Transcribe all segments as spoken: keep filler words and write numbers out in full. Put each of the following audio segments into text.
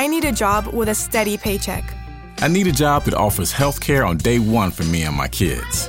I need a job with a steady paycheck. I need a job that offers health care on day one for me and my kids.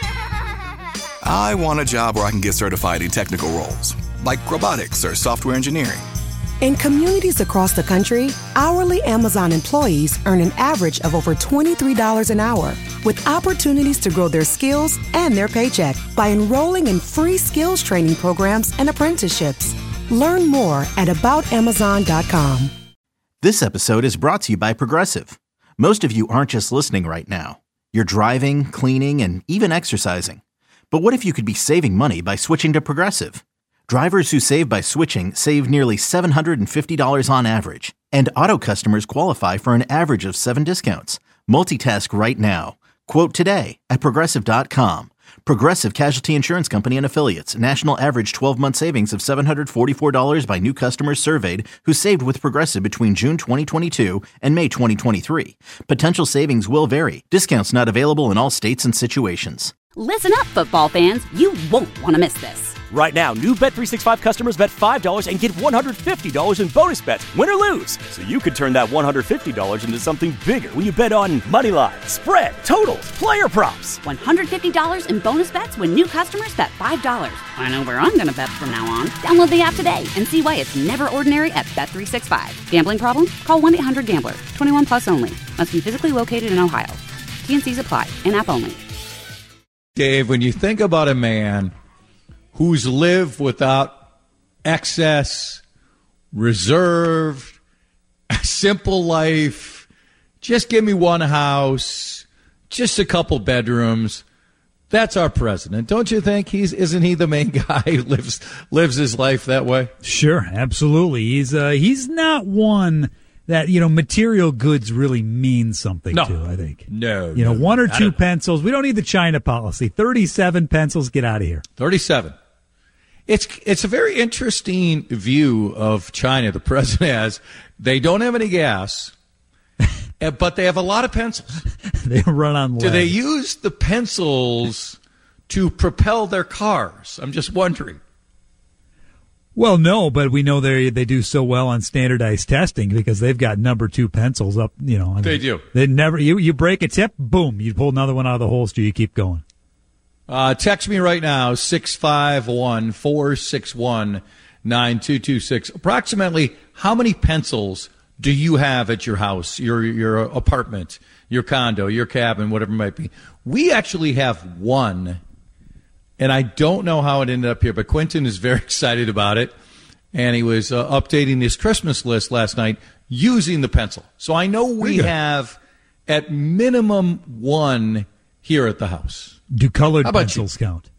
I want a job where I can get certified in technical roles, like robotics or software engineering. In communities across the country, hourly Amazon employees earn an average of over twenty-three dollars an hour, with opportunities to grow their skills and their paycheck by enrolling in free skills training programs and apprenticeships. Learn more at about amazon dot com. This episode is brought to you by Progressive. Most of you aren't just listening right now. You're driving, cleaning, and even exercising. But what if you could be saving money by switching to Progressive? Drivers who save by switching save nearly seven hundred fifty dollars on average. And auto customers qualify for an average of seven discounts. Multitask right now. Quote today at progressive dot com. Progressive Casualty Insurance Company and Affiliates. National average twelve-month savings of seven hundred forty-four dollars by new customers surveyed who saved with Progressive between June twenty twenty-two and May twenty twenty-three. Potential savings will vary. Discounts not available in all states and situations. Listen up, football fans. You won't want to miss this. Right now, new Bet three sixty-five customers bet five dollars and get one hundred fifty dollars in bonus bets, win or lose. So you could turn that one hundred fifty dollars into something bigger when you bet on money line, spread, totals, player props. one hundred fifty dollars in bonus bets when new customers bet five dollars. I know where I'm going to bet from now on. Download the app today and see why it's never ordinary at Bet three sixty-five. Gambling problem? Call one eight hundred gambler. twenty-one plus only. Must be physically located in Ohio. T and C's apply. In-app only. Dave, when you think about a man who's lived without excess, reserved, a simple life, just give me one house, just a couple bedrooms, that's our president. Don't you think? He's isn't he the main guy who lives lives his life that way? Sure, absolutely. He's uh, he's not one that, you know, material goods really mean something no. to, I think. No. You know, no, one or two pencils. We don't need the China policy. thirty-seven pencils, get out of here. thirty-seven. It's it's a very interesting view of China the president has. They don't have any gas, but they have a lot of pencils. They run on lead. Do they use the pencils to propel their cars? I'm just wondering. Well, no, but we know they they do so well on standardized testing because they've got number two pencils up. You know, I mean, they do. They never. You you break a tip, boom, you pull another one out of the holster. You keep going. Uh, text me right now, six five one, four six one, nine two two six. Approximately how many pencils do you have at your house, your your apartment, your condo, your cabin, whatever it might be? We actually have one, and I don't know how it ended up here, but Quentin is very excited about it, and he was uh, updating his Christmas list last night using the pencil. So I know we have at minimum one here at the house. Do colored pencils you? count?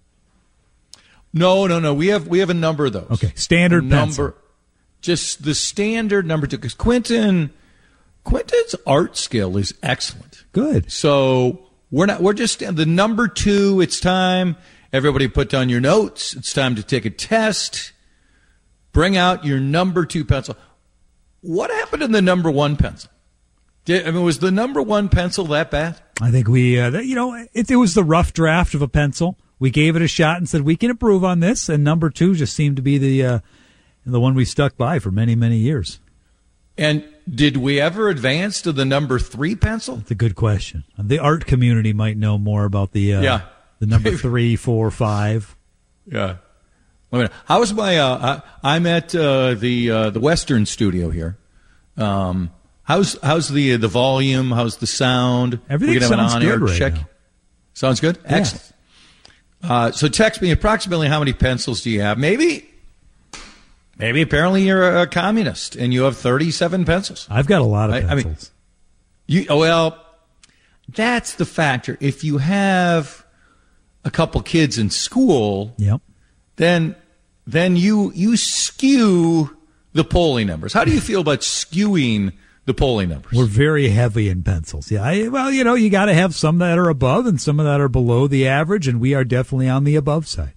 No, no, no. We have we have a number of those. Okay, standard a number, pencil. Just the standard number two. Because Quentin, Quentin's art skill is excellent. Good. So we're not. We're just the number two. It's time. Everybody, put down your notes. It's time to take a test. Bring out your number two pencil. What happened to the number one pencil? Did, I mean, was the number one pencil that bad? I think we, uh, you know, it, it was the rough draft of a pencil. We gave it a shot and said we can improve on this, and number two just seemed to be the uh, the one we stuck by for many, many years. And did we ever advance to the number three pencil? That's a good question. The art community might know more about the uh, yeah. the number three, four, five. Yeah. Wait a minute. How's my? Uh, I, I'm at uh, the uh, the Western studio here. Um, how's how's the the volume? How's the sound? Everything we can have sounds an good on-air right check. now. Sounds good. Yes. Excellent. Uh, so text me approximately how many pencils do you have? Maybe, maybe apparently you're a communist and you have thirty-seven pencils. I've got a lot of I, pencils. I mean, you oh, well, that's the factor. If you have a couple kids in school, yep. then then you you skew the polling numbers. How do you feel about skewing the polling numbers? We're very heavy in pencils. Yeah. I, well, you know, you got to have some that are above and some that are below the average, and we are definitely on the above side.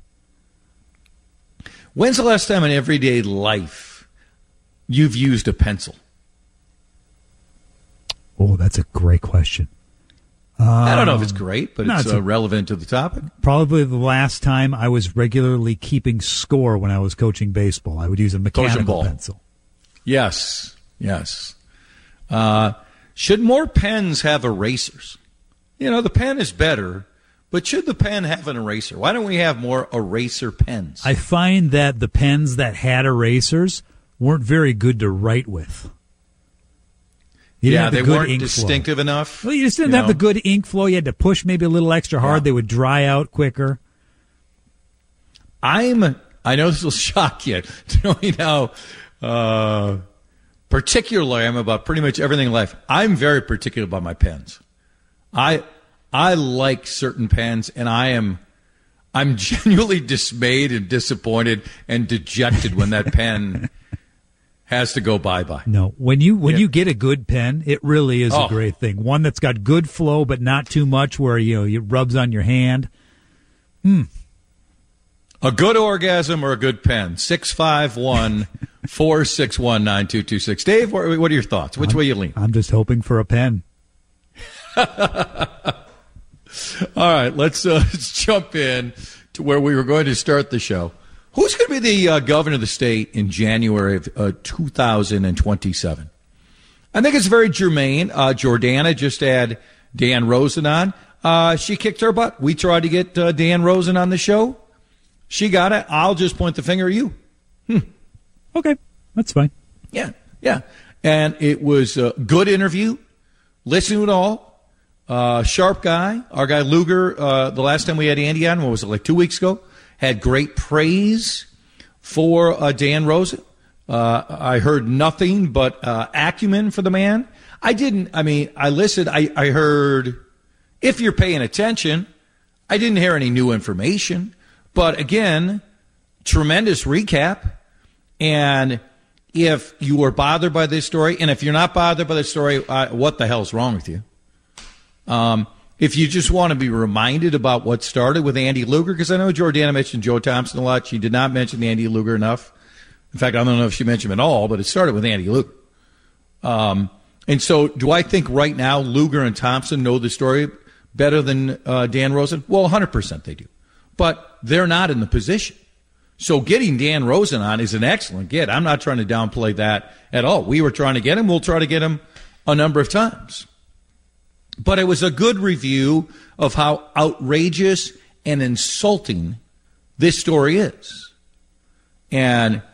When's the last time in everyday life you've used a pencil? Oh, that's a great question. Um, I don't know if it's great, but no, it's, it's uh, a, relevant to the topic. Probably the last time I was regularly keeping score when I was coaching baseball. I would use a mechanical pencil. Yes, yes. Uh, should more pens have erasers? You know, the pen is better, but should the pen have an eraser? Why don't we have more eraser pens? I find that the pens that had erasers weren't very good to write with. You yeah, the they weren't distinctive flow. enough. Well, you just didn't you have know? the good ink flow. You had to push maybe a little extra hard. Yeah. They would dry out quicker. I'm, I know this will shock you, knowing how uh, particular I am about pretty much everything in life. I'm very particular about my pens. I I like certain pens, and I am I'm genuinely dismayed and disappointed and dejected when that pen has to go bye-bye. No, when you when yeah. you get a good pen, it really is oh. a great thing. One that's got good flow, but not too much where you know it rubs on your hand. Hmm. A good orgasm or a good pen? six five one, four six one, nine two two six. Dave, what are your thoughts? Which I'm, way you lean? I'm just hoping for a pen. All right, let's, uh, let's jump in to where we were going to start the show. Who's going to be the uh, governor of the state in January of uh, two thousand twenty-seven? I think it's very germane. Uh, Jordana just had Dan Rosen on. Uh, she kicked her butt. We tried to get uh, Dan Rosen on the show. She got it. I'll just point the finger at you. Hmm. Okay, that's fine. Yeah, yeah. And it was a good interview. Listen to it all. Uh, sharp guy. Our guy Luger, uh, the last time we had Andy on, what was it, like two weeks ago, had great praise for uh, Dan Rosen. Uh, I heard nothing but uh, acumen for the man. I didn't, I mean, I listened. I, I heard, if you're paying attention, I didn't hear any new information. But again, tremendous recap. And if you were bothered by this story, and if you're not bothered by this story, uh, what the hell's wrong with you? Um, if you just want to be reminded about what started with Andy Luger, because I know Jordana mentioned Joe Thompson a lot. She did not mention Andy Luger enough. In fact, I don't know if she mentioned him at all, but it started with Andy Luger. Um, and so do I think right now Luger and Thompson know the story better than uh, Dan Rosen? Well, one hundred percent they do. But they're not in the position. So getting Dan Rosen on is an excellent get. I'm not trying to downplay that at all. We were trying to get him. We'll try to get him a number of times. But it was a good review of how outrageous and insulting this story is. And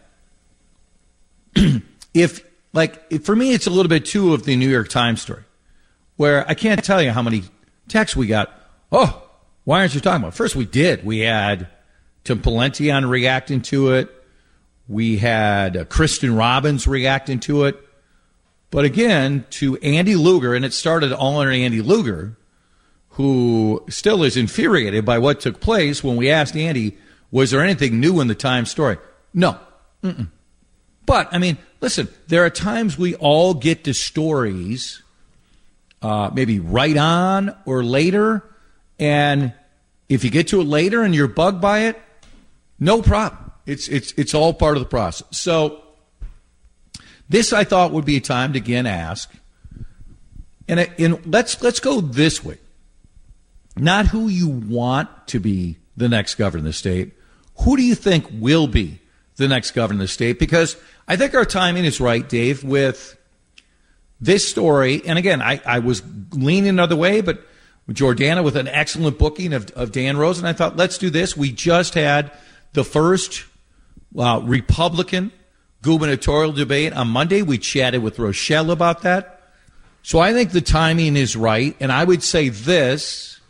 if, like, if for me, it's a little bit too of the New York Times story, where I can't tell you how many texts we got. Oh, why aren't you talking about it? First, we did. We had Tim Pawlenty on reacting to it. We had uh, Kristen Robbins reacting to it. But again, to Andy Luger, and it started all under Andy Luger, who still is infuriated by what took place when we asked Andy, was there anything new in the Times story? No. Mm-mm. But, I mean, listen, there are times we all get to stories, uh, maybe right on or later, and if you get to it later and you're bugged by it, no problem. It's it's it's all part of the process. So this, I thought, would be a time to again ask, and, and let's let's go this way. Not who you want to be the next governor of the state. Who do you think will be the next governor of the state? Because I think our timing is right, Dave, with this story. And again, I, I was leaning another way, but Jordana with an excellent booking of, of Dan Rosen. I thought, let's do this. We just had the first uh, Republican gubernatorial debate on Monday. We chatted with Rochelle about that. So I think the timing is right. And I would say this.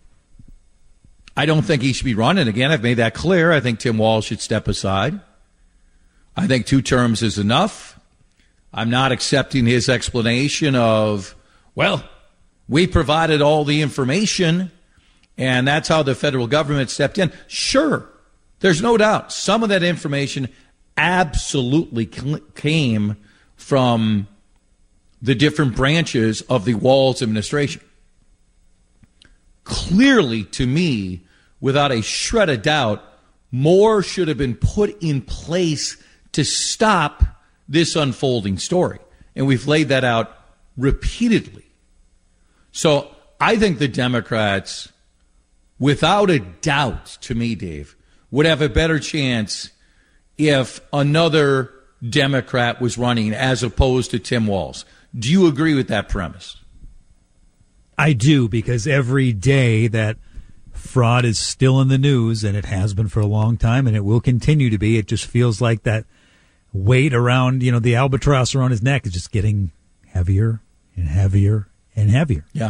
I don't think he should be running again. I've made that clear. I think Tim Walz should step aside. I think two terms is enough. I'm not accepting his explanation of, well, we provided all the information, and that's how the federal government stepped in. Sure, there's no doubt. Some of that information absolutely came from the different branches of the Walz administration. Clearly, to me, without a shred of doubt, more should have been put in place to stop this unfolding story. And we've laid that out repeatedly. So I think the Democrats, without a doubt, to me, Dave, would have a better chance if another Democrat was running as opposed to Tim Walz. Do you agree with that premise? I do, because every day that fraud is still in the news, and it has been for a long time, and it will continue to be, it just feels like that weight around, you know, the albatross around his neck is just getting heavier and heavier and heavier. Yeah.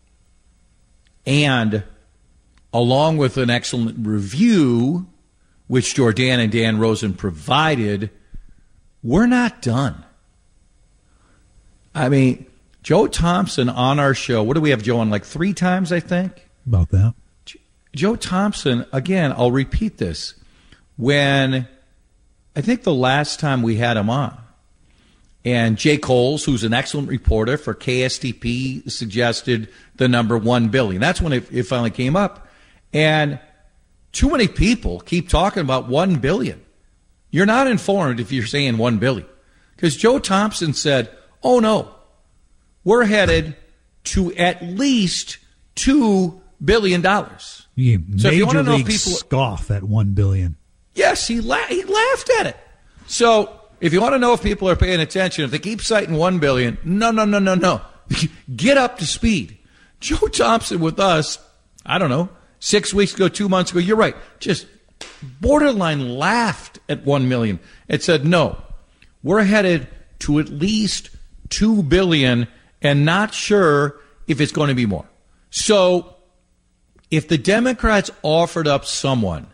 And along with an excellent review, which Jordan and Dan Rosen provided, we're not done. I mean, Joe Thompson on our show, what do we have Joe on, like three times, I think? About that. Joe Thompson, again, I'll repeat this. When I think the last time we had him on, and Jay Coles, who's an excellent reporter for K S T P, suggested the number one billion. That's when it, it finally came up. And too many people keep talking about one billion. You're not informed if you're saying one billion. Because Joe Thompson said, oh, no, we're headed to at least two billion dollars. Yeah, so Major if you want to know League if people scoff at one billion. Yes, he, la- he laughed at it. So if you want to know if people are paying attention, if they keep citing one billion, no, no, no, no, no. Get up to speed. Joe Thompson with us, I don't know, six weeks ago, two months ago, you're right, just borderline laughed at one million and said, no, we're headed to at least two billion and not sure if it's going to be more. So if the Democrats offered up someone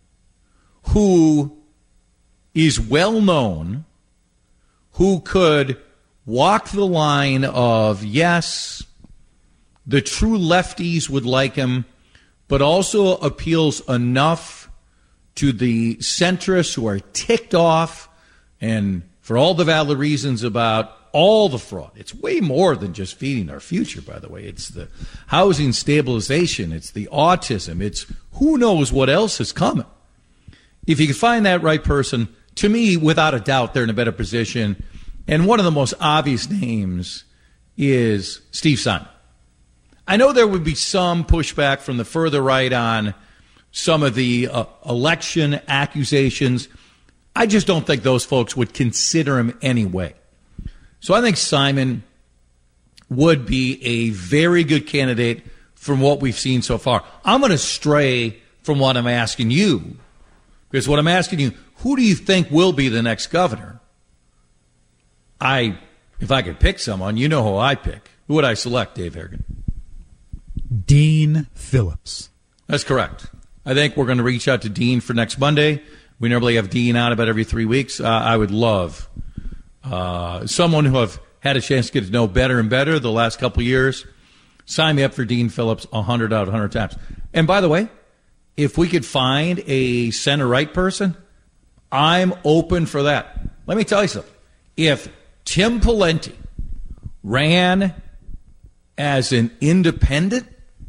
who is well known, who could walk the line of, yes, the true lefties would like him, but also appeals enough to the centrists who are ticked off, and for all the valid reasons about all the fraud. It's way more than just feeding our future, by the way. It's the housing stabilization. It's the autism. It's who knows what else is coming. If you can find that right person, to me, without a doubt, they're in a better position. And one of the most obvious names is Steve Simon. I know there would be some pushback from the further right on some of the uh, election accusations. I just don't think those folks would consider him anyway. So I think Simon would be a very good candidate from what we've seen so far. I'm going to stray from what I'm asking you, because what I'm asking you, who do you think will be the next governor? I, if I could pick someone, you know who I pick. Who would I select, Dave Harrigan? Dean Phillips. That's correct. I think we're going to reach out to Dean for next Monday. We normally have Dean out about every three weeks. Uh, I would love uh, someone who I've had a chance to get to know better and better the last couple of years. Sign me up for Dean Phillips one hundred out of one hundred times. And by the way, if we could find a center-right person, I'm open for that. Let me tell you something. If Tim Pawlenty ran as an independent,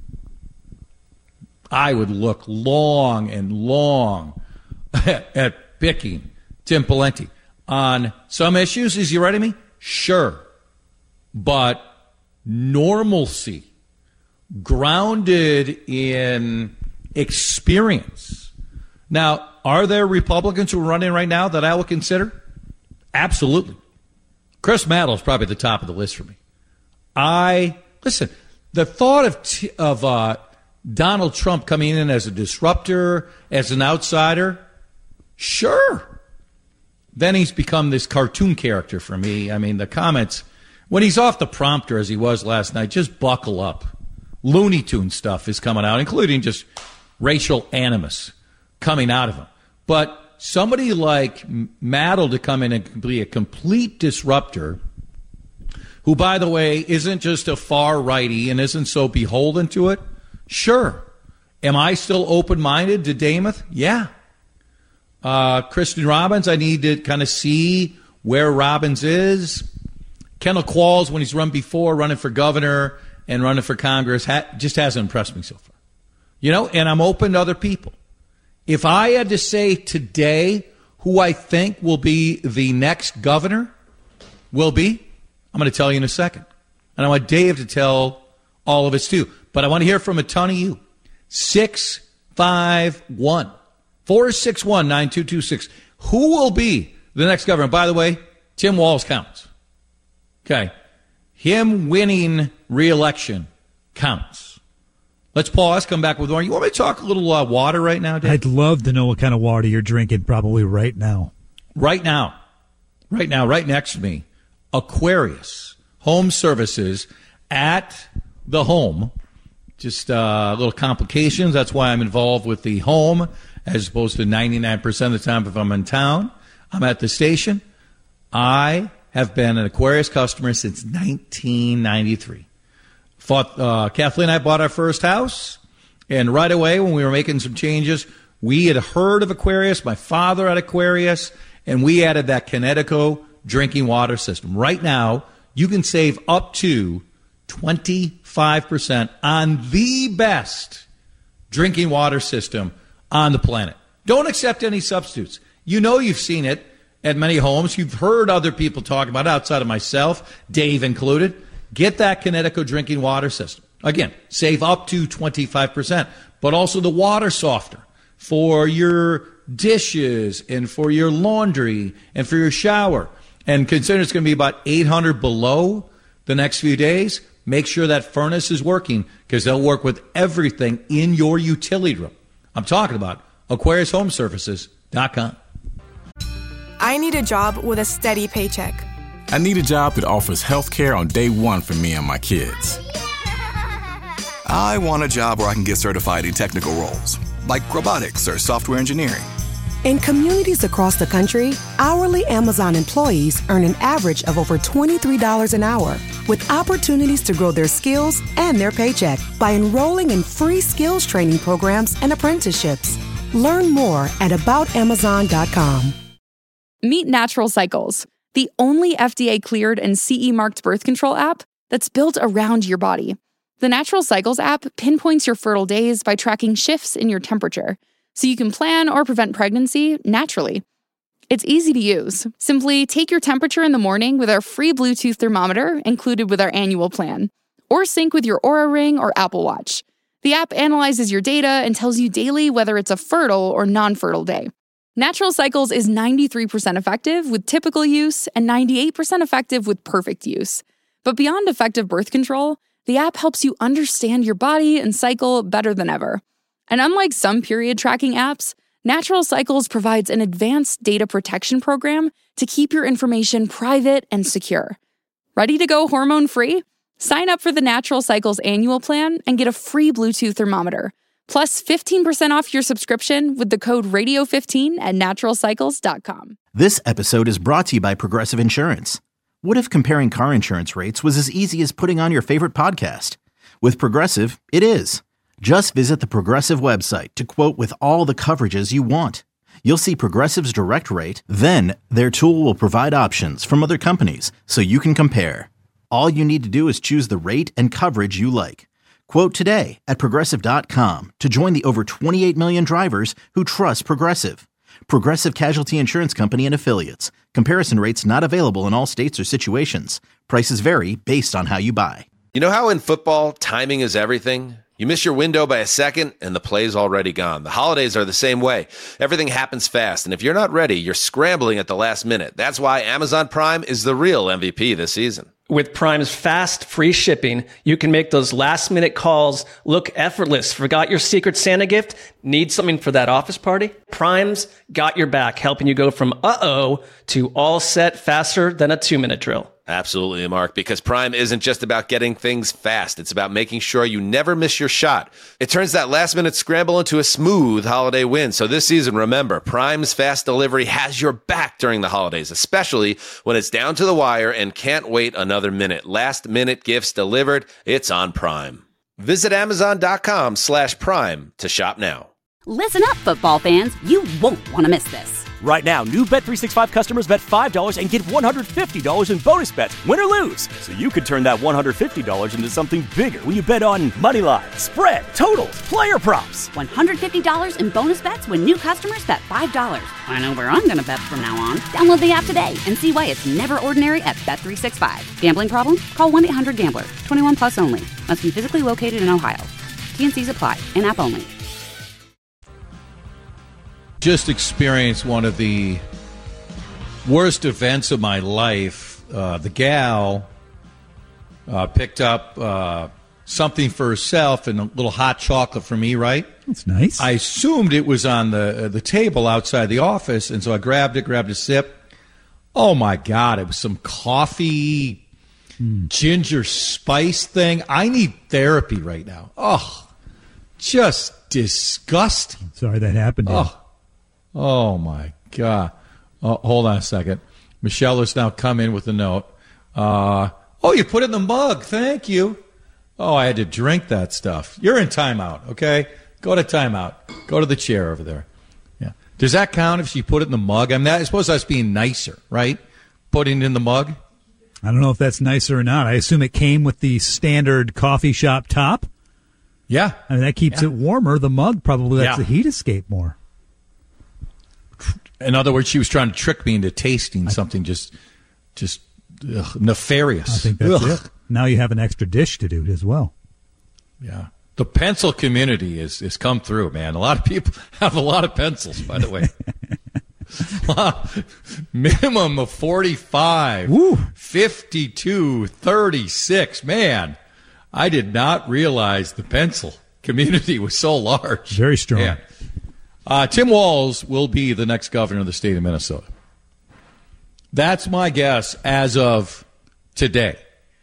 I would look long and long at picking Tim Pawlenty. On some issues, is he ready to me? Sure. But normalcy, grounded in experience. Now, are there Republicans who are running right now that I will consider? Absolutely. Chris Maddow is probably at the top of the list for me. I, listen, the thought of, t- of uh, Donald Trump coming in as a disruptor, as an outsider, sure. Then he's become this cartoon character for me. I mean, the comments, when he's off the prompter as he was last night, just buckle up. Looney Tune stuff is coming out, including just racial animus coming out of him. But somebody like Maddow to come in and be a complete disruptor, who, by the way, isn't just a far righty and isn't so beholden to it, sure. Am I still open-minded to Dameth? Yeah. Uh, Kristen Robbins, I need to kind of see where Robbins is. Kendall Qualls, when he's run before, running for governor and running for Congress, ha- just hasn't impressed me so far. You know, and I'm open to other people. If I had to say today who I think will be the next governor, will be, I'm going to tell you in a second. And I want Dave to tell all of us too. But I want to hear from a ton of you. six five one, four six one, nine two two six. Who will be the next governor? By the way, Tim Walz counts. Okay. him winning re-election counts. Let's pause, come back with more. You want me to talk a little uh, water right now, Dave? I'd love to know what kind of water you're drinking probably right now. Right now. Right now, right next to me, Aquarius Home Services at the home. Just uh, little complications. That's why I'm involved with the home as opposed to ninety-nine percent of the time if I'm in town. I'm at the station. I have been an Aquarius customer since nineteen ninety-three. Fought, uh, Kathleen and I bought our first house, and right away when we were making some changes, we had heard of Aquarius. My father had Aquarius, and we added that Connecticut drinking water system. Right now, you can save up to twenty-five percent on the best drinking water system on the planet. Don't accept any substitutes. You know you've seen it at many homes. You've heard other people talk about it outside of myself, Dave included. Get that Connecticut drinking water system. Again, save up to twenty-five percent, but also the water softener for your dishes and for your laundry and for your shower. And consider it's going to be about eight hundred below the next few days. Make sure that furnace is working because they'll work with everything in your utility room. I'm talking about Aquarius Home Services dot com. I need a job with a steady paycheck. I need a job that offers health care on day one for me and my kids. I want a job where I can get certified in technical roles, like robotics or software engineering. In communities across the country, hourly Amazon employees earn an average of over twenty-three dollars an hour, with opportunities to grow their skills and their paycheck by enrolling in free skills training programs and apprenticeships. Learn more at about amazon dot com. Meet Natural Cycles, the only F D A-cleared and C E-marked birth control app that's built around your body. The Natural Cycles app pinpoints your fertile days by tracking shifts in your temperature, so you can plan or prevent pregnancy naturally. It's easy to use. Simply take your temperature in the morning with our free Bluetooth thermometer included with our annual plan, or sync with your Oura Ring or Apple Watch. The app analyzes your data and tells you daily whether it's a fertile or non-fertile day. Natural Cycles is ninety-three percent effective with typical use and ninety-eight percent effective with perfect use. But beyond effective birth control, the app helps you understand your body and cycle better than ever. And unlike some period tracking apps, Natural Cycles provides an advanced data protection program to keep your information private and secure. Ready to go hormone-free? Sign up for the Natural Cycles annual plan and get a free Bluetooth thermometer, plus fifteen percent off your subscription with the code radio fifteen at natural cycles dot com. This episode is brought to you by Progressive Insurance. What if comparing car insurance rates was as easy as putting on your favorite podcast? With Progressive, it is. Just visit the Progressive website to quote with all the coverages you want. You'll see Progressive's direct rate, then their tool will provide options from other companies so you can compare. All you need to do is choose the rate and coverage you like. Quote today at progressive dot com to join the over twenty-eight million drivers who trust Progressive. Progressive Casualty Insurance Company and Affiliates. Comparison rates not available in all states or situations. Prices vary based on how you buy. You know how in football, timing is everything? You miss your window by a second, and the play's already gone. The holidays are the same way. Everything happens fast, and if you're not ready, you're scrambling at the last minute. That's why Amazon Prime is the real M V P this season. With Prime's fast, free shipping, you can make those last-minute calls look effortless. Forgot your Secret Santa gift? Need something for that office party? Prime's got your back, helping you go from uh-oh to all set faster than a two-minute drill. Absolutely, Mark, because Prime isn't just about getting things fast. It's about making sure you never miss your shot. It turns that last-minute scramble into a smooth holiday win. So this season, remember, Prime's fast delivery has your back during the holidays, especially when it's down to the wire and can't wait another minute. Last-minute gifts delivered. It's on Prime. Visit amazon.com slash prime to shop now. Listen up, football fans. You won't want to miss this. Right now, new Bet three sixty-five customers bet five dollars and get one hundred fifty dollars in bonus bets, win or lose. So you could turn that one hundred fifty dollars into something bigger when you bet on money line, spread, totals, player props. one hundred fifty dollars in bonus bets when new customers bet five dollars. I know where I'm going to bet from now on. Download the app today and see why it's never ordinary at Bet three sixty-five. Gambling problem? Call one eight hundred gambler. twenty-one plus only. Must be physically located in Ohio. T and C's apply. In-app only. Just experienced one of the worst events of my life. Uh, the gal uh, picked up uh, something for herself and a little hot chocolate for me, right? That's nice. I assumed it was on the uh, the table outside the office, and so I grabbed it, grabbed a sip. Oh, my God. It was some coffee, mm. ginger spice thing. I need therapy right now. Oh, just disgusting. Sorry that happened to you. Oh, oh my God. Oh, hold on a second. Michelle has now come in with a note. Uh, oh, you put it in the mug. Thank you. Oh, I had to drink that stuff. You're in timeout, okay? Go to timeout. Go to the chair over there. Yeah. Does that count if she put it in the mug? I mean, I suppose that's being nicer, right? Putting it in the mug? I don't know if that's nicer or not. I assume it came with the standard coffee shop top. Yeah. I mean, that keeps yeah. it warmer. The mug probably lets yeah. the heat escape more. In other words, she was trying to trick me into tasting I, something just just ugh, nefarious. I think that's ugh. it. Now you have an extra dish to do as well. Yeah. The pencil community is, is come through, man. A lot of people have a lot of pencils, by the way. Minimum of forty-five, Woo. fifty-two, thirty-six. Man, I did not realize the pencil community was so large. Very strong. Man. Uh, Tim Walz will be the next governor of the state of Minnesota. That's my guess as of today.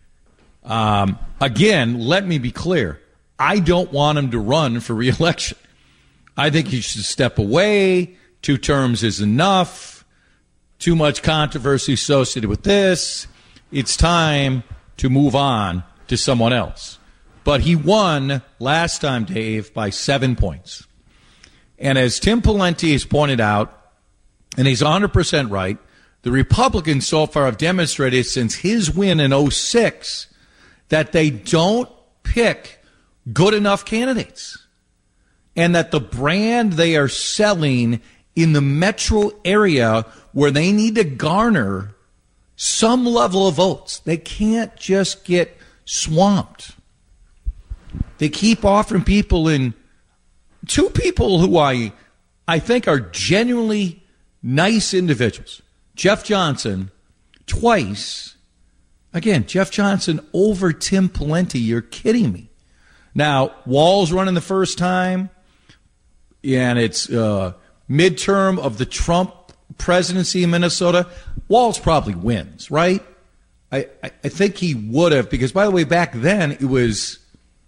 Um, again, let me be clear. I don't want him to run for re-election. I think he should step away. Two terms is enough. Too much controversy associated with this. It's time to move on to someone else. But he won last time, Dave, by seven points. And as Tim Pawlenty has pointed out, and he's one hundred percent right, the Republicans so far have demonstrated since his win in oh six that they don't pick good enough candidates. And that the brand they are selling in the metro area where they need to garner some level of votes, they can't just get swamped. They keep offering people in two people who I I think are genuinely nice individuals. Jeff Johnson, twice. Again, Jeff Johnson over Tim Pawlenty. You're kidding me. Now, Walz running the first time, and it's uh, midterm of the Trump presidency in Minnesota. Walz probably wins, right? I, I, I think he would have, because, by the way, back then it was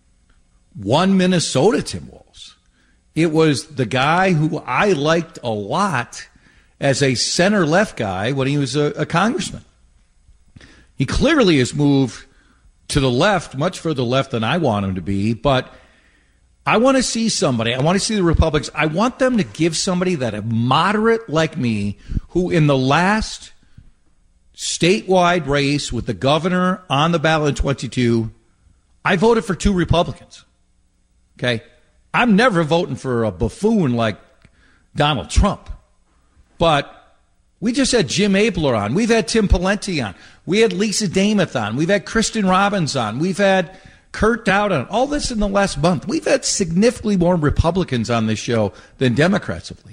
one Minnesota Tim Walz. It was the guy who I liked a lot as a center-left guy when he was a, a congressman. He clearly has moved to the left, much further left than I want him to be, but I want to see somebody, I want to see the Republicans, I want them to give somebody that a moderate like me, who in the last statewide race with the governor on the ballot in twenty-two, I voted for two Republicans. Okay? I'm never voting for a buffoon like Donald Trump. But we just had Jim Abler on. We've had Tim Pawlenty on. We had Lisa Damath on. We've had Kristen Robbins on. We've had Kurt Dowd on. All this in the last month. We've had significantly more Republicans on this show than Democrats of late.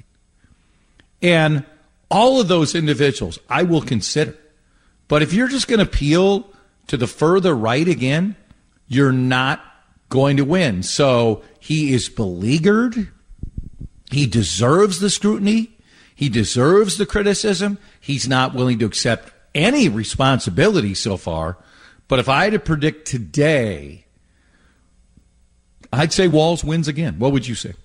And all of those individuals I will consider. But if you're just going to appeal to the further right again, you're not going to win. So he is beleaguered. He deserves the scrutiny. He deserves the criticism. He's not willing to accept any responsibility so far. But if I had to predict today, I'd say Walz wins again. What would you say?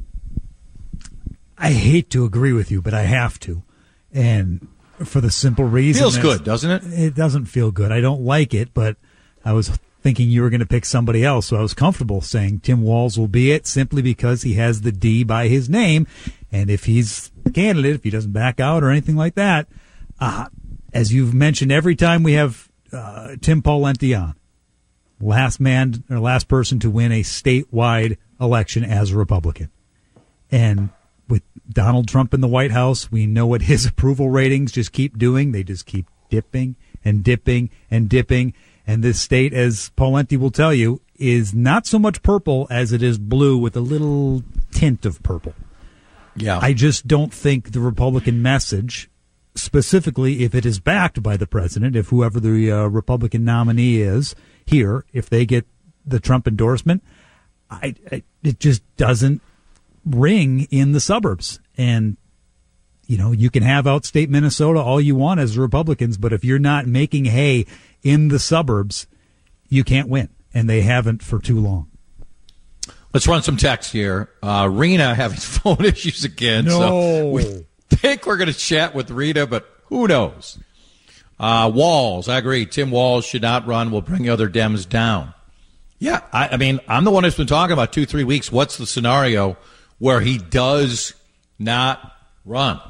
I hate to agree with you, but I have to. And for the simple reason. Feels good, doesn't it? It doesn't feel good. I don't like it, but I was thinking you were going to pick somebody else, so I was comfortable saying Tim Walz will be it simply because he has the D by his name. And if he's the candidate, if he doesn't back out or anything like that, uh, as you've mentioned, every time we have uh, Tim Pawlenty on, last man or last person to win a statewide election as a Republican. And with Donald Trump in the White House, we know what his approval ratings just keep doing. They just keep dipping and dipping and dipping. And this state, as Pawlenty will tell you, is not so much purple as it is blue with a little tint of purple. Yeah. I just don't think the Republican message, specifically if it is backed by the president, if whoever the uh, Republican nominee is, here if they get the Trump endorsement. I, I it just doesn't ring in the suburbs. And, you know, you can have outstate Minnesota all you want as Republicans, but if you're not making hay in the suburbs, you can't win. And they haven't for too long. Let's run some text here. Uh, Rena having phone issues again. No. So we think we're going to chat with Rena, but who knows? Uh, Walls, I agree. Tim Walz should not run. Will bring other Dems down. Yeah, I, I mean, I'm the one who's been talking about two, three weeks. What's the scenario where he does not run?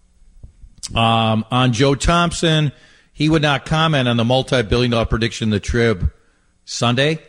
Um, on Joe Thompson, he would not comment on the multi-billion dollar prediction in the Trib Sunday.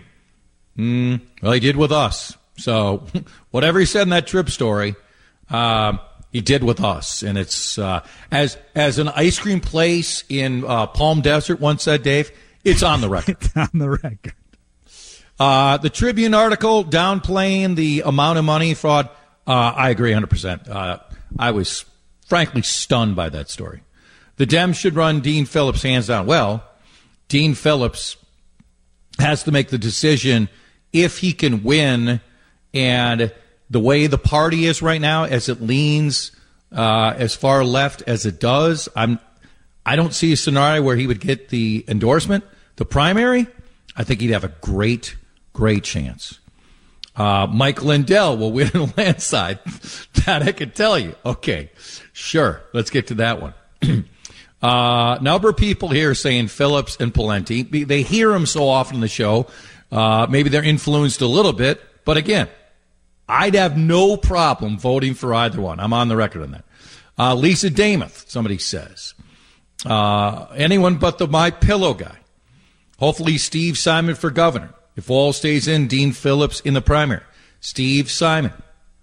mm, well, he did with us. So whatever he said in that Trib story, uh, he did with us. And it's uh, as as an ice cream place in uh, Palm Desert once said, Dave, it's on the record. It's on the record. Uh, the Tribune article downplaying the amount of money fraud. Uh, I agree one hundred percent. Uh, I was frankly stunned by that story. The Dems should run Dean Phillips hands down. Well, Dean Phillips has to make the decision if he can win. And the way the party is right now, as it leans uh, as far left as it does, I'm, I don't see a scenario where he would get the endorsement. The primary, I think he'd have a great, great chance. Uh, Mike Lindell will win in a landslide. That I can tell you. Okay, sure. Let's get to that one. uh, number of people here saying Phillips and Pawlenty. They hear him so often in the show. Uh, maybe they're influenced a little bit. But again, I'd have no problem voting for either one. I'm on the record on that. Uh, Lisa Damath, somebody says. Uh, anyone but the My Pillow guy. Hopefully Steve Simon for governor. If Walz stays in, Dean Phillips in the primary. Steve Simon.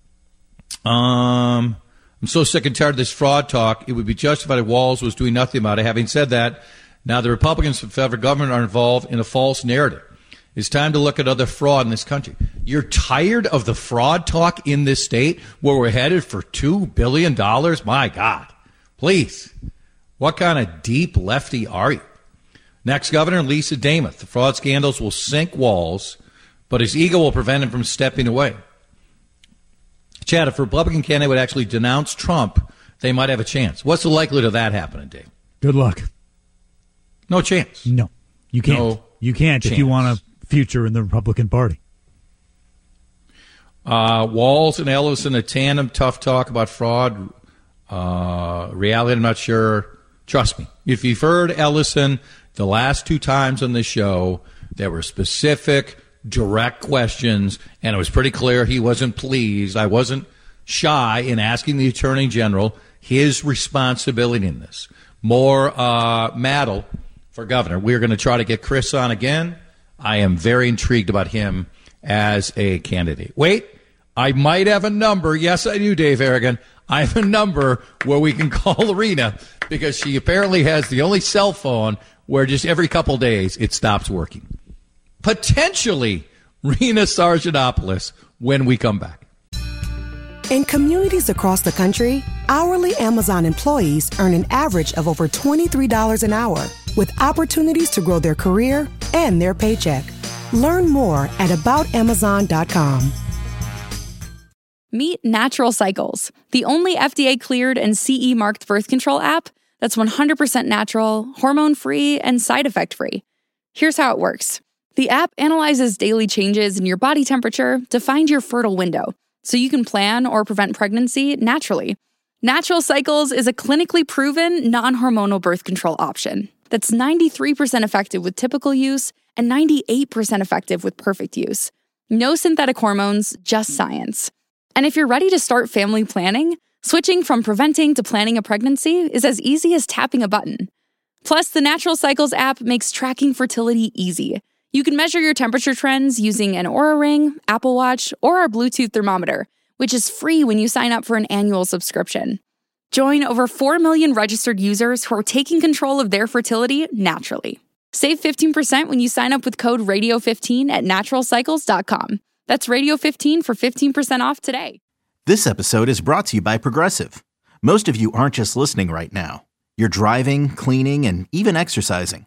Um, I'm so sick and tired of this fraud talk. It would be justified if Walz was doing nothing about it. Having said that, now the Republicans for federal government are involved in a false narrative. It's time to look at other fraud in this country. You're tired of the fraud talk in this state where we're headed for two billion dollars? My God. Please. What kind of deep lefty are you? Next governor, Lisa Damath. The fraud scandals will sink Walz, but his ego will prevent him from stepping away. Chad, if a Republican candidate would actually denounce Trump, they might have a chance. What's the likelihood of that happening, Dave? Good luck. No chance. No, you can't. No you can't chance. If you want a future in the Republican Party. Uh, Walz and Ellison, a tandem, tough talk about fraud. Uh, reality, I'm not sure. Trust me. If you've heard Ellison the last two times on the show, there were specific, direct questions, and it was pretty clear he wasn't pleased. I wasn't shy in asking the Attorney General his responsibility in this. More uh, Mattel for governor. We're going to try to get Chris on again. I am very intrigued about him as a candidate. Wait, I might have a number. Yes, I do, Dave Aragon. I have a number where we can call Rena because she apparently has the only cell phone where just every couple days it stops working. Potentially Rena Sargentopoulos when we come back. In communities across the country, hourly Amazon employees earn an average of over twenty-three dollars an hour, with opportunities to grow their career and their paycheck. Learn more at about amazon dot com. Meet Natural Cycles, the only F D A-cleared and C E-marked birth control app that's one hundred percent natural, hormone-free, and side effect-free. Here's how it works. The app analyzes daily changes in your body temperature to find your fertile window, so you can plan or prevent pregnancy naturally. Natural Cycles is a clinically proven, non-hormonal birth control option that's ninety-three percent effective with typical use and ninety-eight percent effective with perfect use. No synthetic hormones, just science. And if you're ready to start family planning, switching from preventing to planning a pregnancy is as easy as tapping a button. Plus, the Natural Cycles app makes tracking fertility easy. You can measure your temperature trends using an Oura Ring, Apple Watch, or our Bluetooth thermometer, which is free when you sign up for an annual subscription. Join over four million registered users who are taking control of their fertility naturally. Save fifteen percent when you sign up with code radio fifteen at natural cycles dot com. That's radio fifteen for fifteen percent off today. This episode is brought to you by Progressive. Most of you aren't just listening right now. You're driving, cleaning, and even exercising.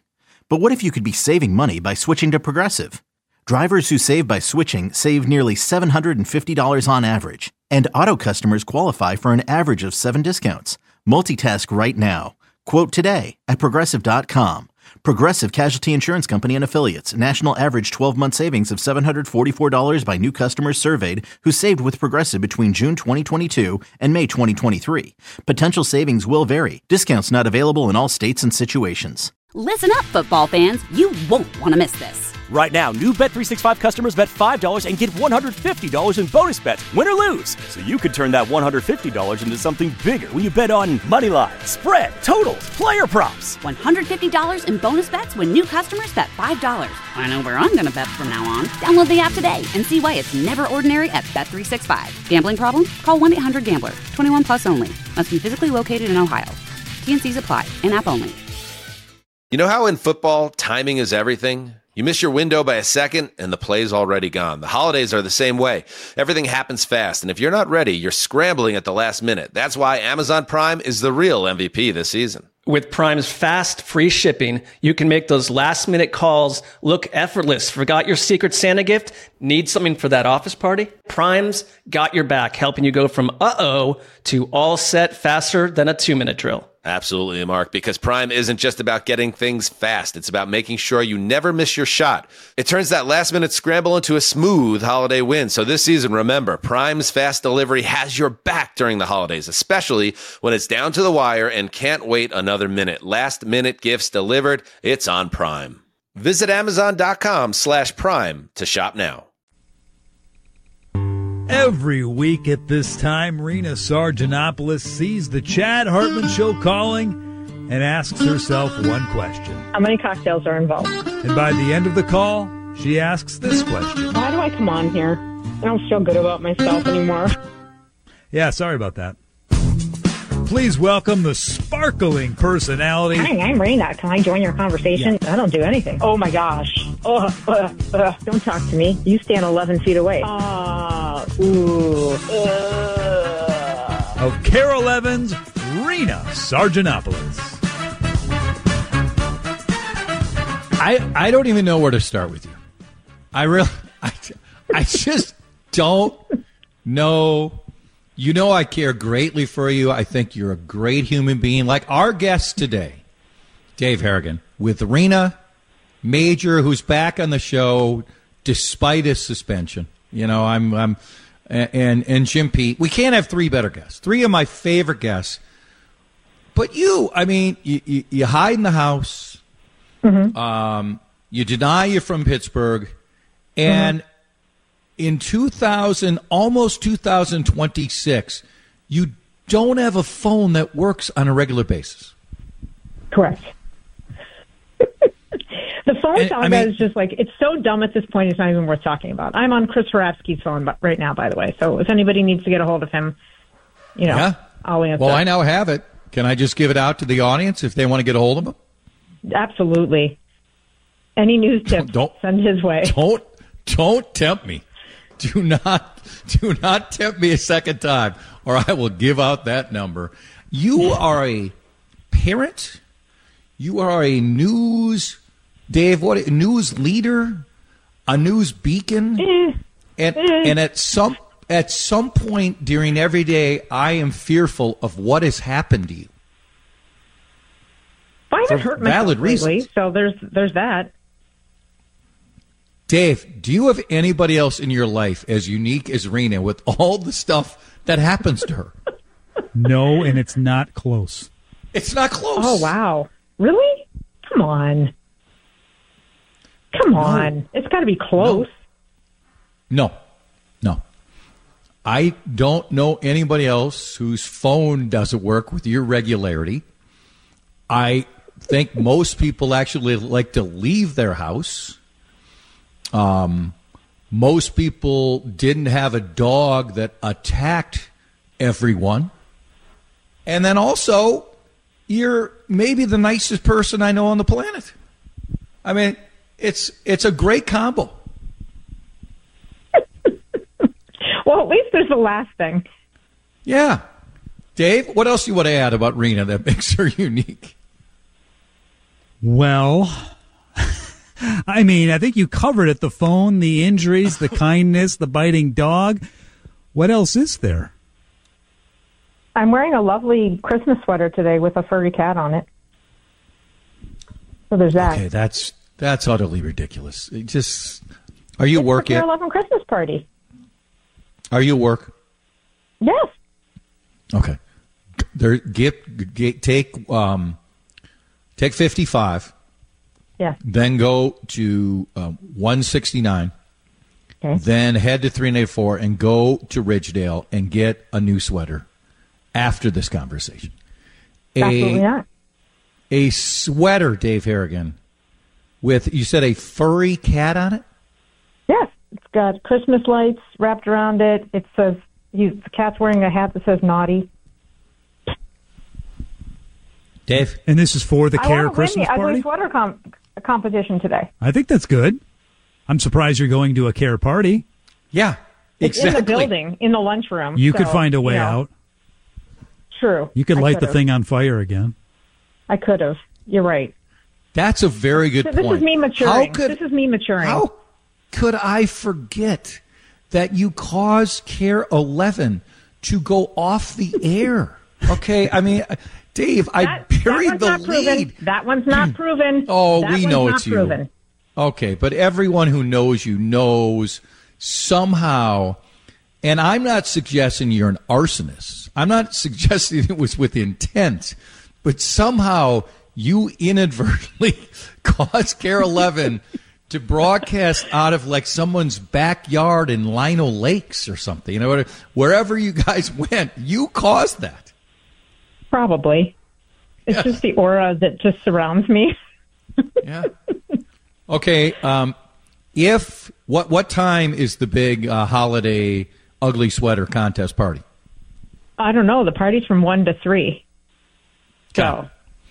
But what if you could be saving money by switching to Progressive? Drivers who save by switching save nearly seven hundred fifty dollars on average, and auto customers qualify for an average of seven discounts. Multitask right now. Quote today at Progressive dot com. Progressive Casualty Insurance Company and Affiliates. National average twelve-month savings of seven hundred forty-four dollars by new customers surveyed who saved with Progressive between June twenty twenty-two and May twenty twenty-three. Potential savings will vary. Discounts not available in all states and situations. Listen up, football fans. You won't want to miss this. Right now, new Bet three sixty-five customers bet five dollars and get one hundred fifty dollars in bonus bets, win or lose. So you could turn that one hundred fifty dollars into something bigger when you bet on money lines, spread, totals, player props. one hundred fifty dollars in bonus bets when new customers bet five dollars. I know where I'm going to bet from now on. Download the app today and see why it's never ordinary at Bet three sixty-five. Gambling problem? Call one eight hundred gambler. twenty-one plus only. Must be physically located in Ohio. T and C's apply. In-app only. You know how in football, timing is everything? You miss your window by a second, and the play's already gone. The holidays are the same way. Everything happens fast, and if you're not ready, you're scrambling at the last minute. That's why Amazon Prime is the real M V P this season. With Prime's fast, free shipping, you can make those last-minute calls look effortless. Forgot your Secret Santa gift? Need something for that office party? Prime's got your back, helping you go from uh-oh to all set faster than a two-minute drill. Absolutely, Mark, because Prime isn't just about getting things fast. It's about making sure you never miss your shot. It turns that last-minute scramble into a smooth holiday win. So this season, remember, Prime's fast delivery has your back during the holidays, especially when it's down to the wire and can't wait another minute. Last-minute gifts delivered. It's on Prime. Visit Amazon.com slash Prime to shop now. Every week at this time, Rena Sargentopoulos sees the Chad Hartman Show calling and asks herself one question. How many cocktails are involved? And by the end of the call, she asks this question. Why do I come on here? I don't feel good about myself anymore. Yeah, sorry about that. Please welcome the sparkling personality. Hi, I'm Rena. Can I join your conversation? Yeah. I don't do anything. Oh, my gosh. Oh, uh, uh, don't talk to me. You stand eleven feet away. Uh, ooh. Uh. Of Carol Evans, Rena Sargentopoulos. I I don't even know where to start with you. I really, I, I just don't know. You know I care greatly for you. I think you're a great human being. Like our guest today, Dave Harrigan, with Rena Major, who's back on the show despite his suspension. You know, I'm, I'm, and and Jim Pete. We can't have three better guests. Three of my favorite guests. But you, I mean, you, you, you hide in the house. Mm-hmm. Um, you deny you're from Pittsburgh, and. Mm-hmm. In two thousand, almost two thousand twenty-six, you don't have a phone that works on a regular basis. Correct. The phone and, saga I mean, is just like, it's so dumb at this point, it's not even worth talking about. I'm on Chris Harapsky's phone right now, by the way. So if anybody needs to get a hold of him, you know, yeah. I'll answer. Well, I now have it. Can I just give it out to the audience if they want to get a hold of him? Absolutely. Any news tips, don't, send his way. Don't, don't tempt me. Do not, do not tempt me a second time, or I will give out that number. You are a parent. You are a news, Dave. What news leader? A news beacon. And and at some at some point during every day, I am fearful of what has happened to you. I haven't hurt myself valid lately, reasons. so there's there's that. Dave, do you have anybody else in your life as unique as Rena with all the stuff that happens to her? No, and it's not close. It's not close. Oh, wow. Really? Come on. Come on. No. It's got to be close. No. no. No. I don't know anybody else whose phone doesn't work with your regularity. I think most people actually like to leave their house. Um, most people didn't have a dog that attacked everyone. And then also, you're maybe the nicest person I know on the planet. I mean, it's it's a great combo. Well, at least there's the last thing. Yeah. Dave, what else do you want to add about Rena that makes her unique? Well, I mean, I think you covered it. The phone, the injuries, the kindness, the biting dog. What else is there? I'm wearing a lovely Christmas sweater today with a furry cat on it. So there's that. Okay, that's that's utterly ridiculous. It just, are you at It's work the yet? eleven Christmas party. Are you at work? Yes. Okay. There, get, get take um, take fifty-five. Yeah. Then go to um, one sixty-nine. Okay. Then head to three eighty-four and go to Ridgedale and get a new sweater after this conversation. Absolutely A, not. a sweater, Dave Harrigan, with, you said, a furry cat on it? Yes. It's got Christmas lights wrapped around it. It says, he's, the cat's wearing a hat that says naughty. Dave? And this is for the I Care want to win Christmas the ugly party? sweater com- competition today. I think that's good. I'm surprised you're going to a Care party. Yeah, It's in the building, in the lunchroom. You so, could find a way you know, out. True. You could I light the could've. thing on fire again. I could have. You're right. That's a very good So this point. is me maturing. How could, this is me maturing. How could I forget that you caused Care eleven to go off the air? Okay, I mean, Dave, I That- buried that the one's not proven. lead. That one's not proven. Oh, That we one's know not it's you. proven. Okay, but everyone who knows you knows somehow, and I'm not suggesting you're an arsonist. I'm not suggesting it was with intent, but somehow you inadvertently caused Care eleven to broadcast out of like someone's backyard in Lino Lakes or something. You know, wherever you guys went, you caused that. Probably. It's Yeah. just the aura that just surrounds me. Yeah. Okay. Um, if what what time is the big uh, holiday ugly sweater contest party? I don't know. The party's from one to three. So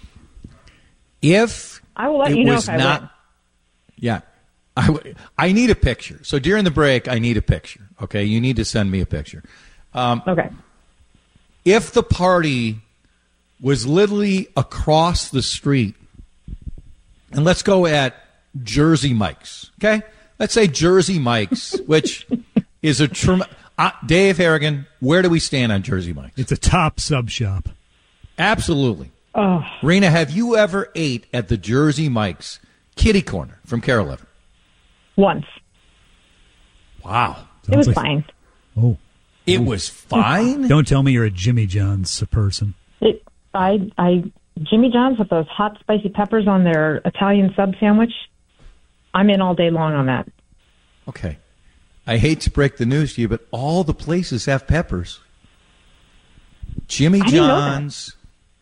If I will let it you know was if I not, win. yeah, I w- I need a picture. So during the break, I need a picture. Okay, you need to send me a picture. Um, okay. If the party was literally across the street, and let's go at Jersey Mike's, okay? Let's say Jersey Mike's, which is a trem- uh, Dave Harrigan, where do we stand on Jersey Mike's? It's a top sub shop. Absolutely. Oh. Rena, have you ever ate at the Jersey Mike's kitty corner from Care eleven? Once. Wow. It was like- fine. Oh. It was fine? Don't tell me you're a Jimmy John's person. It, I, I, Jimmy John's with those hot, spicy peppers on their Italian sub sandwich. I'm in all day long on that. Okay. I hate to break the news to you, but all the places have peppers. Jimmy I didn't know that. John's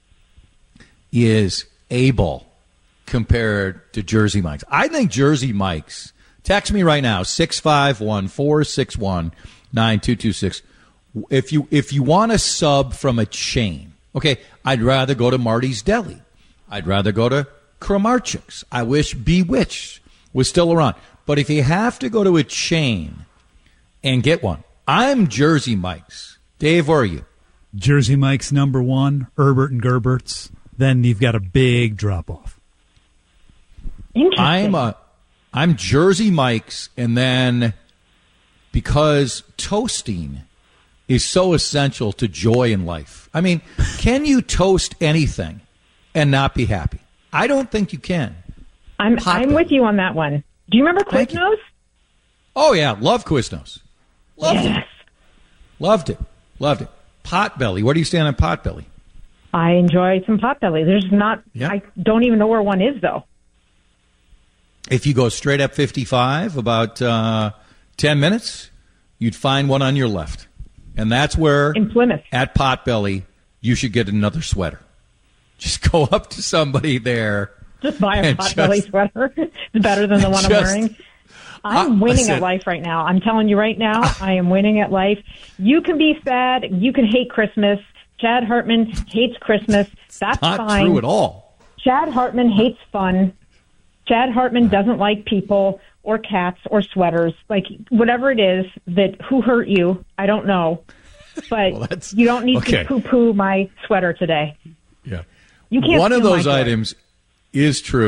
is able compared to Jersey Mike's. I think Jersey Mike's, text me right now, six five one, four six one, nine two two six. If you if you want a sub from a chain, okay, I'd rather go to Marty's Deli. I'd rather go to Kramarchik's. I wish Bewitched was still around. But if you have to go to a chain and get one, I'm Jersey Mike's. Dave, where are you? Jersey Mike's number one, Herbert and Gerbert's. Then you've got a big drop off. Interesting. I'm a, I'm Jersey Mike's, and then because toasting is so essential to joy in life. I mean, can you toast anything and not be happy? I don't think you can. I'm, Hot I'm dog. with you on that one. Do you remember Thank you. Quiznos? Oh yeah, love Quiznos. Loved Yes. it. Loved it. Loved it. Potbelly. Where do you stand on Potbelly? I enjoy some Potbelly. There's not, Yeah. I don't even know where one is, though. If you go straight up fifty-five, about uh, ten minutes, you'd find one on your left. And that's where, In Plymouth. at Potbelly, you should get another sweater. Just go up to somebody there. Just buy a and Potbelly just- sweater. It's better than the one I'm just- wearing. I'm Uh, winning listen. at life right now. I'm telling you right now, I am winning at life. You can be sad. You can hate Christmas. Chad Hartman hates Christmas. That's Not fine. true at all. Chad Hartman hates fun. Chad Hartman doesn't like people or cats or sweaters. Like, whatever it is that who hurt you, I don't know. But Well, that's- you don't need okay. to poo-poo my sweater today. Yeah. You can't One of steal my those joy. items is true.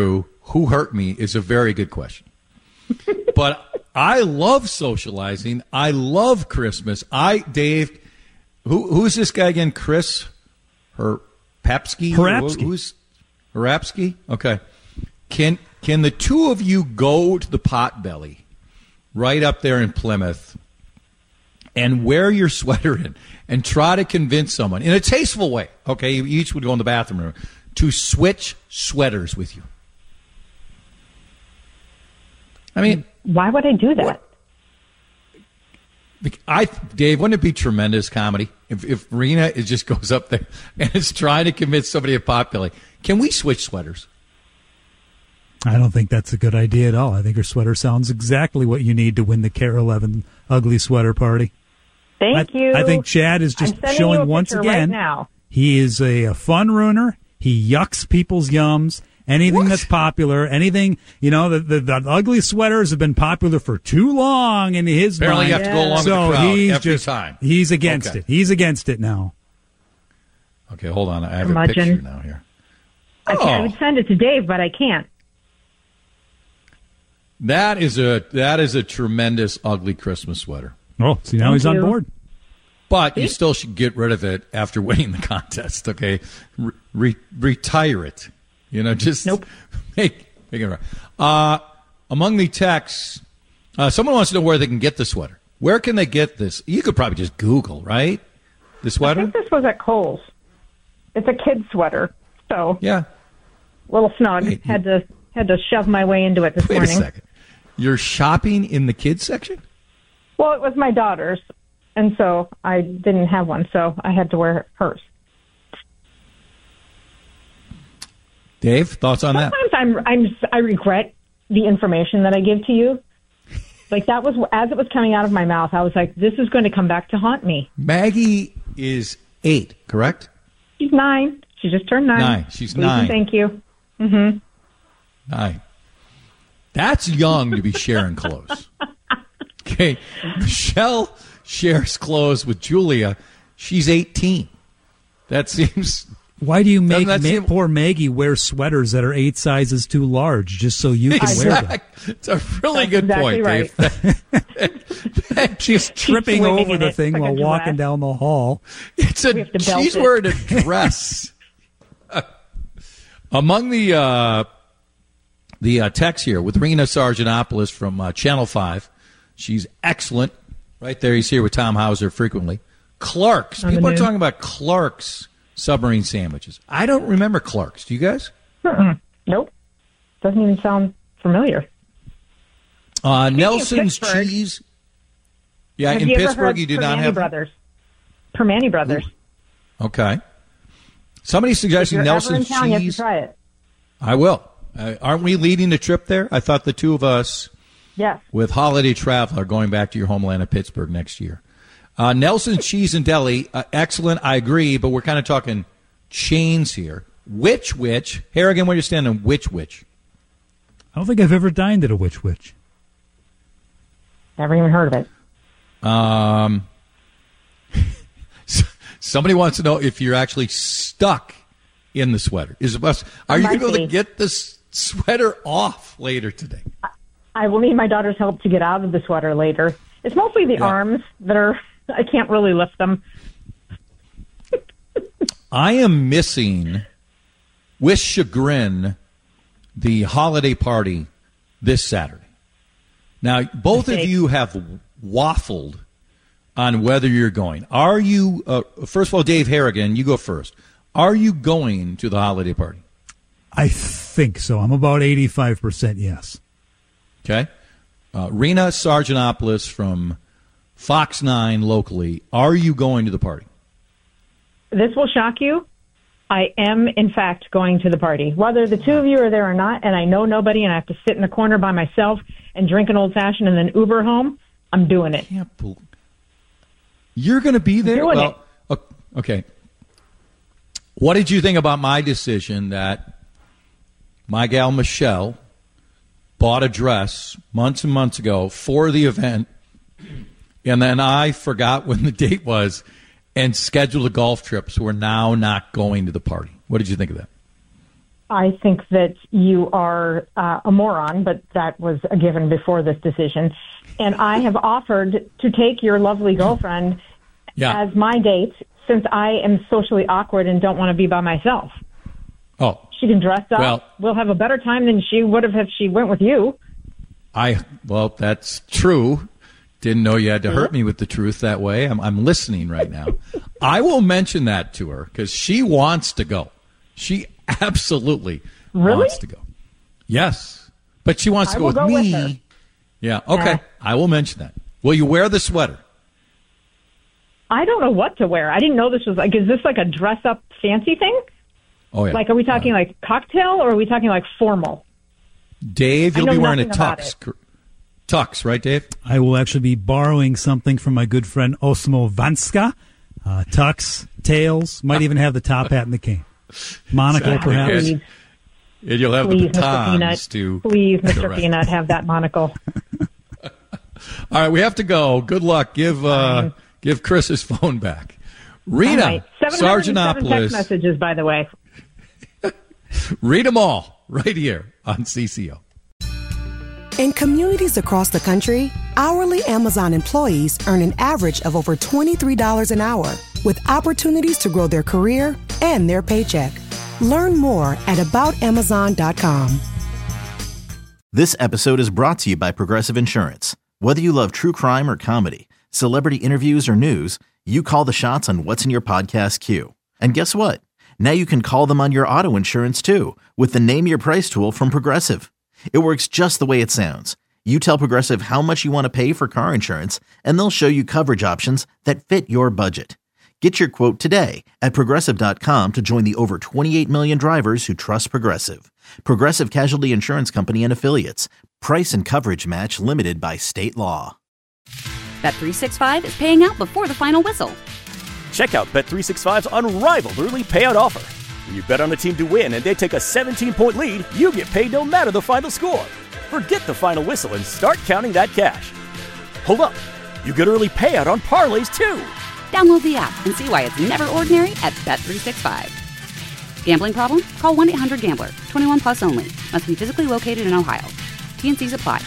who hurt me is a very good question. But I love socializing. I love Christmas. I, Dave, who who's this guy again? Chris Her Papsky? Harapsky. Who's Harapsky? Okay. Can can the two of you go to the Potbelly right up there in Plymouth and wear your sweater in and try to convince someone in a tasteful way, okay, you each would go in the bathroom room, to switch sweaters with you? I mean, why would I do that? What? I, Dave, wouldn't it be tremendous comedy if, if Rena is just goes up there and is trying to convince somebody at Potbelly, can we switch sweaters? I don't think that's a good idea at all. I think her sweater sounds exactly what you need to win the Care eleven Ugly Sweater Party. Thank I, you. I think Chad is just I'm sending showing you a once picture again right now. He is a, a fun ruiner. He yucks people's yums. Anything What? that's popular, anything, you know, the, the, the ugly sweaters have been popular for too long in his Apparently mind. you have to go along so with the crowd he's every just, time. He's against Okay. it. He's against it now. Okay, hold on. I have Curmudgeon. a picture now here. I, can, I would send it to Dave, but I can't. That is a that is a tremendous ugly Christmas sweater. Oh, see, now Thank he's on you. board. But you still should get rid of it after winning the contest, okay? Re- re- retire it. You know, just Nope. make, make it right. Uh, among the texts, uh, someone wants to know where they can get the sweater. Where can they get this? You could probably just Google, right? The I sweater? think this was at Kohl's. It's a kid's sweater, so Yeah. a little snug. Wait, had to had to shove my way into it this Wait morning. a second. You're shopping in the kids section? Well, it was my daughter's, and so I didn't have one, so I had to wear hers. Dave, thoughts on that? Sometimes I'm, I'm, I regret the information that I give to you. Like that was as it was coming out of my mouth. I was like, "This is going to come back to haunt me." Maggie is eight, correct? She's nine. She just turned nine. Nine. She's Please nine. and thank you. Mm-hmm. Nine. That's young to be sharing clothes. Okay. Michelle shares clothes with Julia. She's eighteen. That seems... Why do you make Doesn't that ma- seem- poor Maggie wear sweaters that are eight sizes too large just so you can wear them? Exact- It's a really That's good exactly point, right. Dave. She's tripping swinging over in the it thing like a while walking dress. down the hall. It's We a have to belt she's it. wearing a dress. Among the uh, the uh, text here with Rena Sargentopoulos from uh, Channel Five, she's excellent. Right there, he's here with Tom Hauser frequently. Clark's. On the People are news. talking about Clark's submarine sandwiches. I don't remember Clark's. Do you guys? Mm-mm. Nope. Doesn't even sound familiar. Uh, of Nelson's Pittsburgh, cheese. Yeah, Have in you ever Pittsburgh, heard you do Permane not have. Brothers. Permane Brothers. Okay. Somebody If suggesting you're ever in Nelson's town, you have to cheese. try it. I will. Uh, aren't we leading the trip there? I thought the two of us Yes. with Holiday Traveler going back to your homeland of Pittsburgh next year. Uh, Nelson's Cheese and Deli, uh, excellent. I agree, but we're kind of talking chains here. Which which? Harrigan, where you stand on which which? I don't think I've ever dined at a Witch Witch. Never even heard of it. Um, somebody wants to know if you're actually stuck in the sweater. Is it, are you going to be able to get this sweater off later today? I will need my daughter's help to get out of the sweater later. It's mostly the Yeah. arms that are, I can't really lift them. I am missing, with chagrin, the holiday party this Saturday. Now, both of you have waffled on whether you're going. Are you, uh, first of all, Dave Harrigan, you go first. Are you going to the holiday party? I think so. I'm about eighty-five percent yes. Okay. Uh, Rena Sargentopoulos from Fox nine locally, are you going to the party? This will shock you. I am, in fact, going to the party. Whether the two of you are there or not, and I know nobody, and I have to sit in the corner by myself and drink an old-fashioned and then Uber home, I'm doing it. Can't believe you're going to be there? Doing well, it. Okay. What did you think about my decision that my gal Michelle bought a dress months and months ago for the event, and then I forgot when the date was and scheduled a golf trip, so we're now not going to the party? What did you think of that? I think that you are uh, a moron, but that was a given before this decision. And I have offered to take your lovely girlfriend yeah. as my date since I am socially awkward and don't want to be by myself. Oh. She can dress up. Well, we'll have a better time than she would have if she went with you. I Well, that's true. Didn't know you had to hurt me with the truth that way. I'm, I'm listening right now. I will mention that to her because she wants to go. She absolutely really? wants to go. Yes. But she wants to I go will with go me. With her. Yeah. Okay. Uh, I will mention that. Will you wear the sweater? I don't know what to wear. I didn't know this was like, is this like a dress up fancy thing? Oh, yeah. Like, are we talking uh, like cocktail or are we talking like formal? Dave, you'll be wearing a tux. Tux, right, Dave? I will actually be borrowing something from my good friend Osmo Vanska. Uh, tux, tails, might even have the top hat and the cane. Monocle, exactly. perhaps. And, and you'll have Please, the batons Mister to... Please, Mister Correct. Peanut, have that monocle. All right, we have to go. Good luck. Give uh, give Chris his phone back. Rita, right. Sargentopoulos. Text messages, by the way. Read them all right here on C C O. In communities across the country, hourly Amazon employees earn an average of over twenty-three dollars an hour, with opportunities to grow their career and their paycheck. Learn more at about amazon dot com. This episode is brought to you by Progressive Insurance. Whether you love true crime or comedy, celebrity interviews or news, you call the shots on what's in your podcast queue. And guess what? Now you can call them on your auto insurance too with the Name Your Price tool from Progressive. It works just the way it sounds. You tell Progressive how much you want to pay for car insurance, and they'll show you coverage options that fit your budget. Get your quote today at Progressive dot com to join the over twenty-eight million drivers who trust Progressive. Progressive Casualty Insurance Company and Affiliates. Price and coverage match limited by state law. Bet three sixty-five is paying out before the final whistle. Check out Bet three sixty-five's unrivaled early payout offer. When you bet on a team to win and they take a seventeen-point lead, you get paid no matter the final score. Forget the final whistle and start counting that cash. Hold up. You get early payout on parlays, too. Download the app and see why it's never ordinary at Bet three sixty-five. Gambling problem? Call one eight hundred gambler. twenty-one plus only. Must be physically located in Ohio. T and C's apply.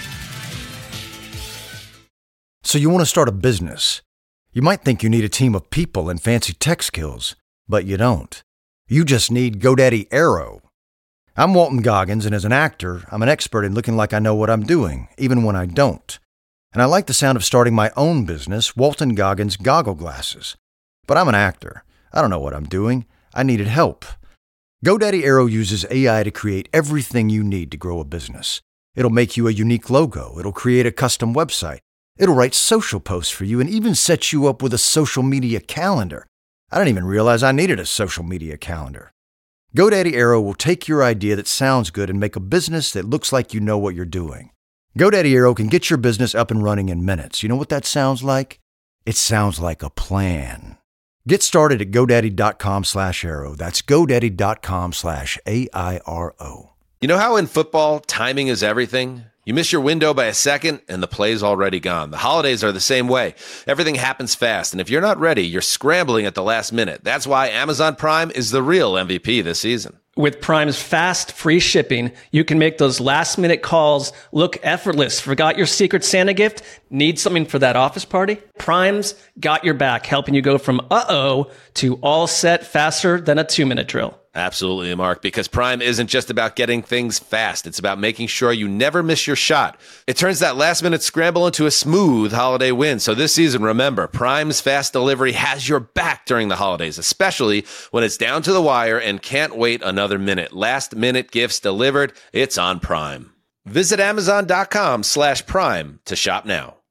So you want to start a business. You might think you need a team of people and fancy tech skills, but you don't. You just need GoDaddy Aero. I'm Walton Goggins, and as an actor, I'm an expert in looking like I know what I'm doing, even when I don't. And I like the sound of starting my own business, Walton Goggins Goggle Glasses. But I'm an actor. I don't know what I'm doing. I needed help. GoDaddy Aero uses A I to create everything you need to grow a business. It'll make you a unique logo. It'll create a custom website. It'll write social posts for you and even set you up with a social media calendar. I didn't even realize I needed a social media calendar. GoDaddy Aero will take your idea that sounds good and make a business that looks like you know what you're doing. GoDaddy Aero can get your business up and running in minutes. You know what that sounds like? It sounds like a plan. Get started at GoDaddy.com slash Aero. That's GoDaddy.com slash A I R O. You know how in football, timing is everything? You miss your window by a second, and the play's already gone. The holidays are the same way. Everything happens fast, and if you're not ready, you're scrambling at the last minute. That's why Amazon Prime is the real M V P this season. With Prime's fast, free shipping, you can make those last-minute calls look effortless. Forgot your Secret Santa gift? Need something for that office party? Prime's got your back, helping you go from uh-oh to all set faster than a two-minute drill. Absolutely, Mark, because Prime isn't just about getting things fast. It's about making sure you never miss your shot. It turns that last-minute scramble into a smooth holiday win. So this season, remember, Prime's fast delivery has your back during the holidays, especially when it's down to the wire and can't wait another minute. Last-minute gifts delivered. It's on Prime. Visit Amazon.com slash Prime to shop now.